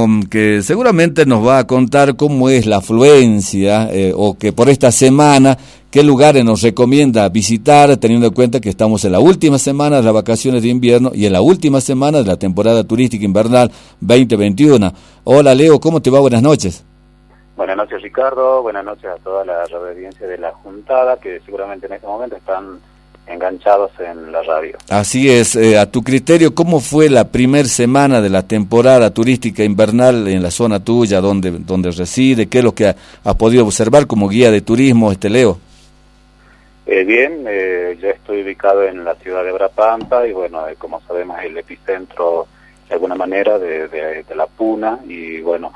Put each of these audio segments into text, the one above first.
que seguramente nos va a contar cómo es la afluencia o que por esta semana, qué lugares nos recomienda visitar, teniendo en cuenta que estamos en la última semana de las vacaciones de invierno y en la última semana de la temporada turística invernal 2021. Hola Leo, ¿cómo te va? Buenas noches. Buenas noches Ricardo, buenas noches a toda la audiencia de la Juntada, que seguramente en este momento están enganchados en la radio. Así es, a tu criterio, ¿cómo fue la primera semana de la temporada turística invernal en la zona tuya, donde reside? ¿Qué es lo que has podido observar como guía de turismo, Leo? Bien, yo estoy ubicado en la ciudad de Brapampa y bueno, como sabemos el epicentro de alguna manera de la Puna y bueno,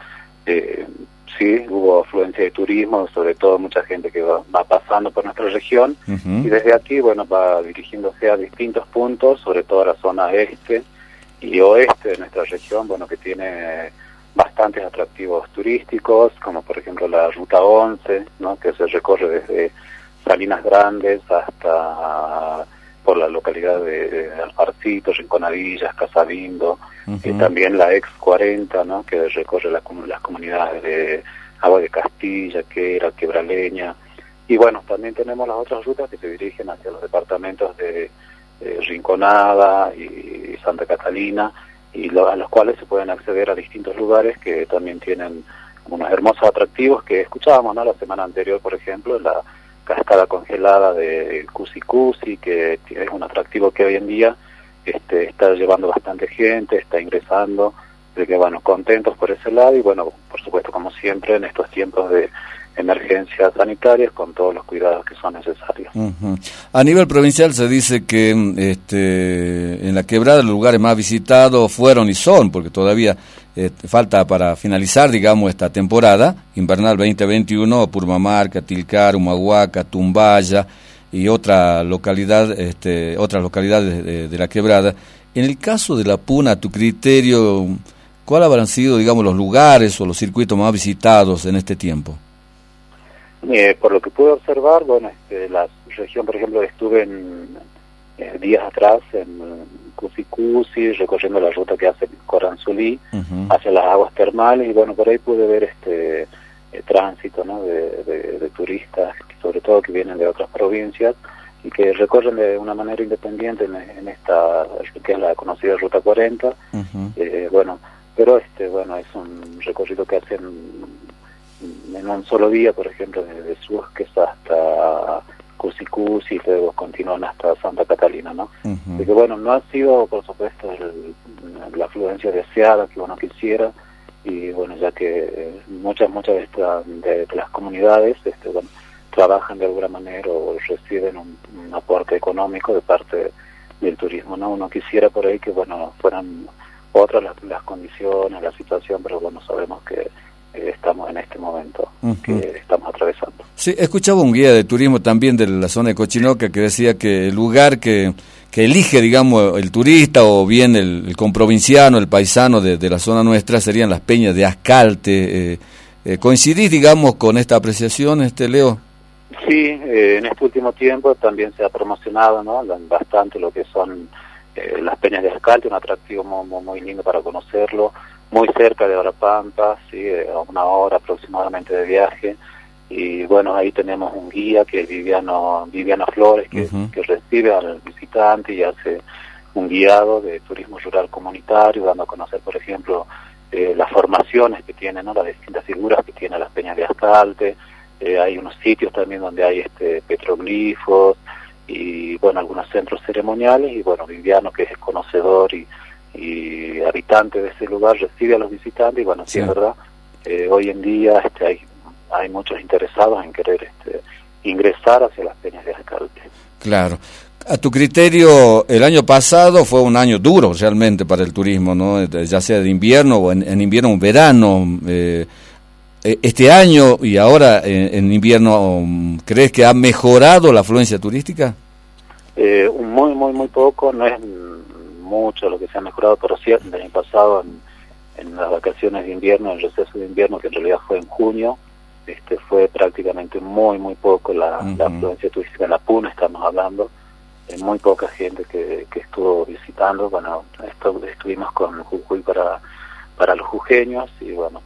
sí, hubo afluencia de turismo, sobre todo mucha gente que va pasando por nuestra región y desde aquí, bueno, va dirigiéndose a distintos puntos, sobre todo a la zona este y oeste de nuestra región, bueno, que tiene bastantes atractivos turísticos, como por ejemplo la Ruta 11, ¿no?, que se recorre desde Salinas Grandes hasta por la localidad de Alfarcito, Rinconadillas, Casabindo, y también la ex 40, ¿no?, que recorre las comunidades de Agua de Castilla, Quera, Quebraleña, y bueno, también tenemos las otras rutas que se dirigen hacia los departamentos de Rinconada y Santa Catalina, y a los cuales se pueden acceder a distintos lugares que también tienen unos hermosos atractivos que escuchábamos, ¿no?, la semana anterior, por ejemplo, la cascada congelada de Cusi, que es un atractivo que hoy en día está llevando bastante gente, está ingresando, de que bueno, contentos por ese lado y bueno, por supuesto, como siempre, en estos tiempos de emergencias sanitarias, con todos los cuidados que son necesarios. A nivel provincial se dice que en la Quebrada los lugares más visitados fueron y son, porque todavía falta para finalizar, digamos, esta temporada invernal 2021, Purmamarca, Tilcara, Humahuaca, Tumbaya y otras localidades de la Quebrada. En el caso de la Puna, a tu criterio, ¿cuáles habrán sido, digamos, los lugares o los circuitos más visitados en este tiempo? Por lo que pude observar, bueno, la región, por ejemplo, estuve días atrás en Cusi, recorriendo la ruta que hace Coranzulí hacia las aguas termales y bueno, por ahí pude ver tránsito, ¿no?, de turistas, sobre todo que vienen de otras provincias y que recorren de una manera independiente en esta, que es la conocida Ruta 40, bueno, pero bueno, es un recorrido que hacen en un solo día, por ejemplo, de Susques hasta Cusi y luego continúan hasta Santa Catalina, ¿no? Así que bueno, no ha sido, por supuesto, la afluencia deseada que uno quisiera, y bueno, ya que muchas de las comunidades, bueno, trabajan de alguna manera o reciben un aporte económico de parte del turismo, ¿no? Uno quisiera por ahí que, bueno, fueran otras las condiciones, la situación, pero bueno, sabemos que estamos en este momento que estamos atravesando. Sí, escuchaba un guía de turismo también de la zona de Cochinoca que decía que el lugar que elige, digamos, el turista o bien el comprovinciano, el paisano de la zona nuestra serían las peñas de Ascalte. ¿Coincidís, digamos, con esta apreciación, Leo? Sí, en este último tiempo también se ha promocionado, ¿no?, bastante lo que son las peñas de Ascalte, un atractivo muy lindo para conocerlo, muy cerca de Brapampa, sí, a 1 hora aproximadamente de viaje, y bueno, ahí tenemos un guía que es Viviano Flores, que recibe al visitante y hace un guiado de turismo rural comunitario, dando a conocer, por ejemplo, las formaciones que tienen, ¿no?, las distintas figuras que tienen las peñas de Ascalte. Hay unos sitios también donde hay petroglifos y bueno, algunos centros ceremoniales, y bueno, Viviano, que es conocedor y habitante de ese lugar, recibe a los visitantes y bueno, sí es verdad, hoy en día hay muchos interesados en querer ingresar hacia las peñas de Ascalte. Claro. A tu criterio, el año pasado fue un año duro realmente para el turismo, ¿no?, ya sea de invierno o en invierno o en verano. Este año y ahora en invierno, ¿crees que ha mejorado la afluencia turística? Muy poco, no es mucho lo que se ha mejorado, pero sí, el año pasado en las vacaciones de invierno, el receso de invierno, que en realidad fue en junio, fue prácticamente muy poco la afluencia turística en la Puna, estamos hablando, muy poca gente que estuvo visitando. Bueno, estuvimos con Jujuy para para los jujeños, y bueno,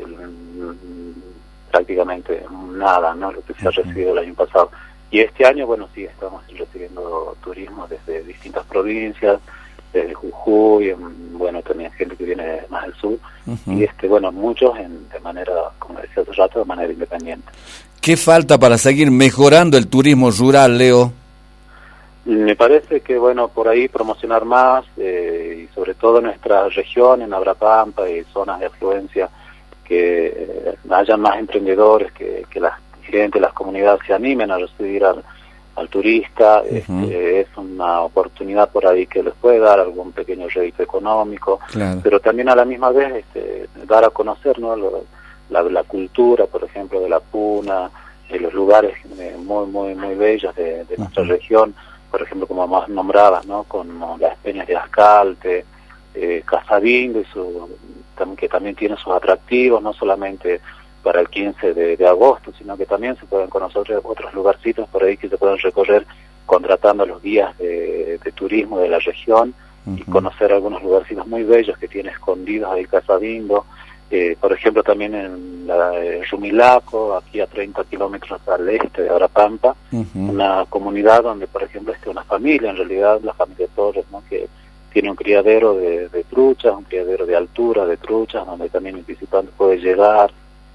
prácticamente nada, ¿no? Lo que se ha recibido el año pasado. Y este año, bueno, sí, estamos recibiendo turismo desde distintas provincias, desde Jujuy, bueno, también gente que viene más del sur, y bueno, muchos de manera, como decía hace rato, de manera independiente. ¿Qué falta para seguir mejorando el turismo rural, Leo? Me parece que, bueno, por ahí promocionar más, y sobre todo en nuestra región, en Abrapampa y zonas de afluencia, que haya más emprendedores, que la gente, las comunidades se animen a recibir al turista. Es una oportunidad por ahí que les puede dar algún pequeño rédito económico, claro, pero también a la misma vez dar a conocer, ¿no?, la cultura, por ejemplo, de la puna, los lugares muy bellos de nuestra región, por ejemplo, como más nombradas, ¿no?, como las peñas de Ascalte, Casabindo, que también tiene sus atractivos, no solamente para el 15 de agosto, sino que también se pueden conocer otros lugarcitos por ahí que se pueden recorrer contratando a los guías de turismo de la región, y conocer algunos lugarcitos muy bellos que tiene escondidos ahí Casabindo. Por ejemplo, también en Rumilaco, aquí a 30 kilómetros al este de Abrapampa, una comunidad donde, por ejemplo, una familia, en realidad la familia Torres, ¿no?, que tiene un criadero de truchas, un criadero de altura de truchas, donde también el visitante puede llegar,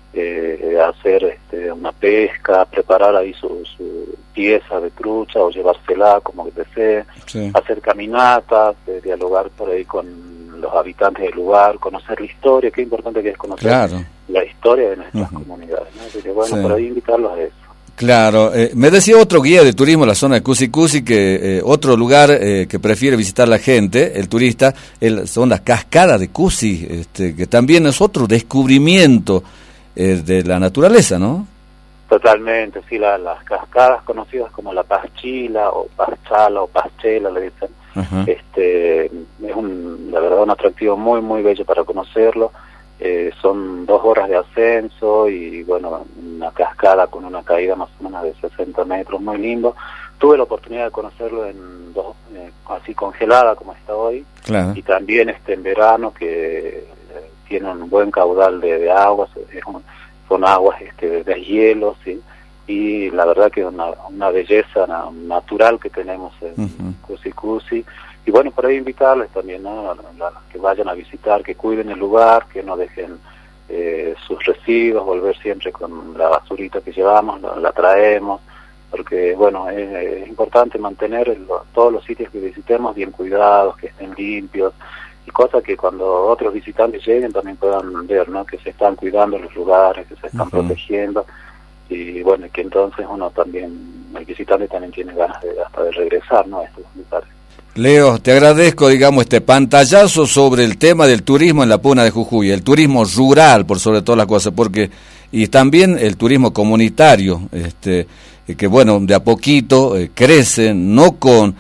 hacer una pesca, preparar ahí su pieza de trucha o llevársela como que desee, sí, hacer caminatas, dialogar por ahí con los habitantes del lugar, conocer la historia. Qué importante que es conocer, claro, la historia de nuestras comunidades, ¿no? Así que, bueno, sí, por ahí invitarlos a eso. Claro, me decía otro guía de turismo en la zona de Cusicusi que otro lugar que prefiere visitar la gente, el turista, son las cascadas de Cusi, que también es otro descubrimiento de la naturaleza, ¿no? Totalmente, sí, las cascadas conocidas como la Paschila o Paschala o Paschela le dicen, es la verdad un atractivo muy bello para conocerlo. Son 2 horas de ascenso y, bueno, una cascada con una caída más o menos de 60 metros, muy lindo. Tuve la oportunidad de conocerlo así congelada como está hoy, claro, y también en verano, que tiene un buen caudal de aguas, son aguas de hielo, ¿sí? Y la verdad que una belleza natural que tenemos en Cusicusi. Y bueno, por ahí invitarles también, ¿no?, a que vayan a visitar, que cuiden el lugar, que no dejen sus residuos, volver siempre con la basurita que llevamos, la traemos, porque, bueno, es importante mantener todos los sitios que visitemos bien cuidados, que estén limpios, y cosas que cuando otros visitantes lleguen también puedan ver, ¿no?, que se están cuidando los lugares, que se están protegiendo, y bueno, que entonces el visitante también tiene ganas hasta de regresar, ¿no?, a estos lugares. Leo, te agradezco, digamos, este pantallazo sobre el tema del turismo en la Puna de Jujuy, el turismo rural por sobre todas las cosas, y también el turismo comunitario, que bueno, de a poquito crece, no con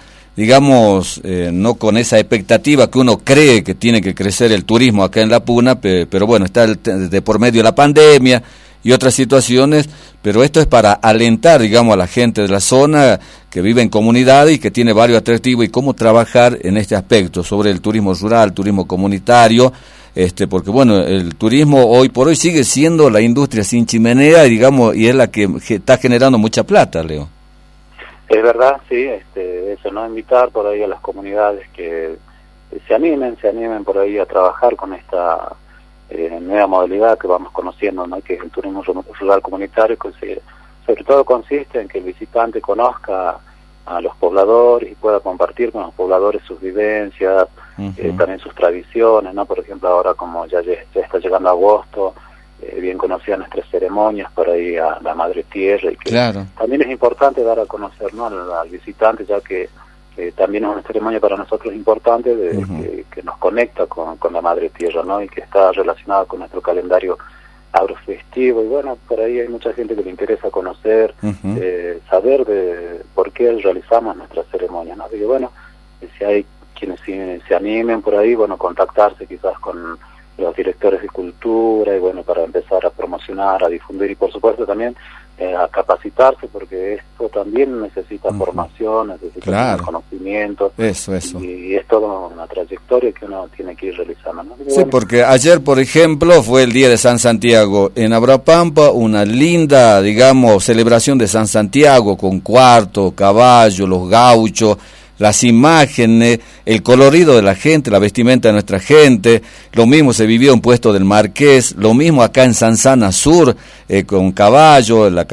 esa expectativa que uno cree que tiene que crecer el turismo acá en la Puna, pero bueno, está de por medio de la pandemia y otras situaciones, pero esto es para alentar, digamos, a la gente de la zona que vive en comunidad y que tiene varios atractivos, y cómo trabajar en este aspecto sobre el turismo rural, turismo comunitario, porque bueno, el turismo hoy por hoy sigue siendo la industria sin chimenea, digamos, y es la que está generando mucha plata, Leo. Es verdad, sí, eso, ¿no?, invitar por ahí a las comunidades que se animen por ahí a trabajar con esta nueva modalidad que vamos conociendo, ¿no?, que es el turismo rural comunitario, que sobre todo consiste en que el visitante conozca a los pobladores y pueda compartir con los pobladores sus vivencias, también sus tradiciones, ¿no? Por ejemplo, ahora como ya está llegando agosto, bien conocidas nuestras ceremonias por ahí a la Madre Tierra, y que claro, también es importante dar a conocer, ¿no?, al visitante, ya que también es una ceremonia para nosotros importante, que nos conecta con la Madre Tierra, ¿no?, y que está relacionada con nuestro calendario agrofestivo. Y bueno, por ahí hay mucha gente que le interesa conocer, saber de por qué realizamos nuestras ceremonias, ¿no? Así que bueno, si hay quienes se animen por ahí, bueno, contactarse quizás con los directores de cultura, y bueno, para empezar a promocionar, a difundir, y por supuesto también a capacitarse, porque esto también necesita formación, necesita conocimiento. Eso. Y es toda una trayectoria que uno tiene que ir realizando, ¿no? Sí, porque ayer, por ejemplo, fue el día de San Santiago. En Abrapampa, una linda, digamos, celebración de San Santiago, con cuarto, caballo, los gauchos, las imágenes, el colorido de la gente, la vestimenta de nuestra gente. Lo mismo se vivió en Puesto del Marqués, lo mismo acá en Sansana Sur, con caballo, la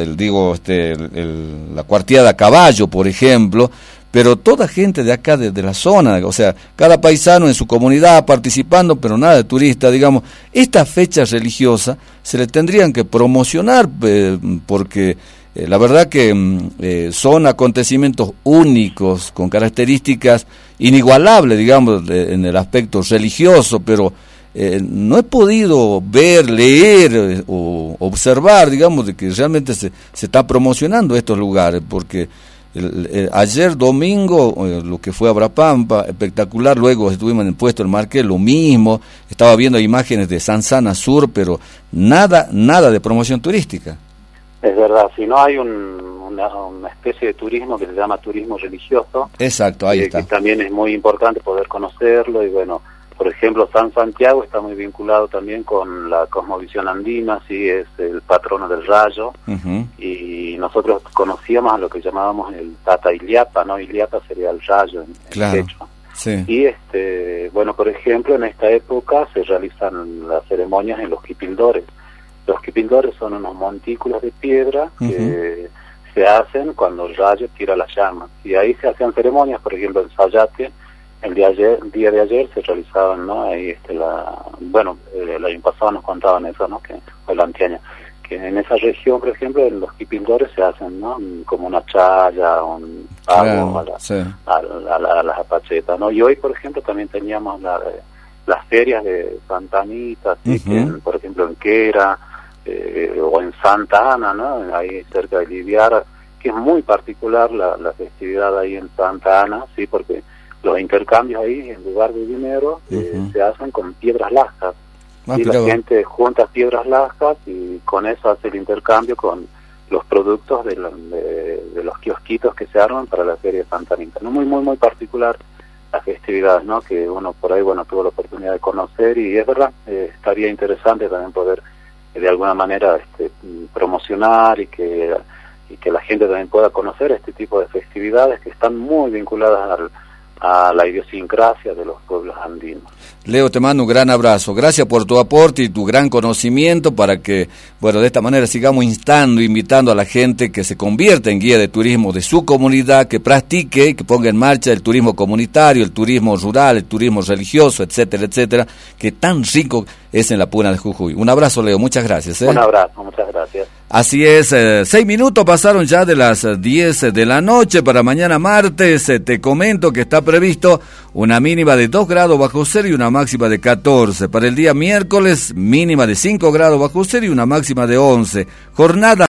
cuarteada a caballo, por ejemplo. Pero toda gente de acá, de la zona, o sea, cada paisano en su comunidad participando, pero nada de turista, digamos. Estas fechas religiosas se le tendrían que promocionar, porque la verdad que son acontecimientos únicos, con características inigualables, digamos, en el aspecto religioso, pero no he podido ver, leer o observar, digamos, de que realmente se está promocionando estos lugares, porque ayer domingo, lo que fue Abrapampa, espectacular. Luego estuvimos en el Puesto del Marqués, lo mismo. Estaba viendo imágenes de Sansana Sur, pero nada de promoción turística. Es verdad, si no hay una especie de turismo que se llama turismo religioso. Exacto, ahí está. Que también es muy importante poder conocerlo. Y bueno, por ejemplo, San Santiago está muy vinculado también con la cosmovisión andina, sí, es el patrono del rayo. Y nosotros conocíamos a lo que llamábamos el Tata Iliapa, ¿no? Iliapa sería el rayo en quechua. Sí. Y bueno, por ejemplo, en esta época se realizan las ceremonias en los quipildores. Los quipildores son unos montículos de piedra que se hacen cuando el rayo tira las llamas. Y ahí se hacían ceremonias, por ejemplo, en Sayate, el día de ayer se realizaban, ¿no? Ahí el año pasado nos contaban eso, ¿no? Que fue la antiaña, que en esa región, por ejemplo, en los quipildores se hacen, ¿no? Como una chaya, un pago a las apachetas, ¿no? Y hoy, por ejemplo, también teníamos las ferias de Santa Anita, ¿sí? Que por ejemplo en Quera, o en Santa Ana, ¿no? Ahí cerca de Liviara, que es muy particular la festividad ahí en Santa Ana, sí, porque los intercambios ahí, en lugar de dinero, se hacen con piedras lascas. Y la gente junta piedras lascas y con eso hace el intercambio con los productos de los kiosquitos que se arman para la feria de Santa Anita, ¿no? Muy particular la festividad, ¿no? Que uno por ahí, tuvo la oportunidad de conocer, y es verdad, estaría interesante también poder de alguna manera promocionar y que la gente también pueda conocer este tipo de festividades que están muy vinculadas a la idiosincrasia de los pueblos andinos. Leo, te mando un gran abrazo. Gracias por tu aporte y tu gran conocimiento para que, de esta manera sigamos invitando a la gente que se convierta en guía de turismo de su comunidad, que practique y que ponga en marcha el turismo comunitario, el turismo rural, el turismo religioso, etcétera, que tan rico es en la Puna de Jujuy. Un abrazo, Leo, muchas gracias. Un abrazo, muchas gracias. Así es, 6 minutos pasaron ya de las 10 de la noche. Para mañana martes te comento que está previsto una mínima de 2 grados bajo cero y una máxima de 14. Para el día miércoles, mínima de 5 grados bajo cero y una máxima de 11. Jornada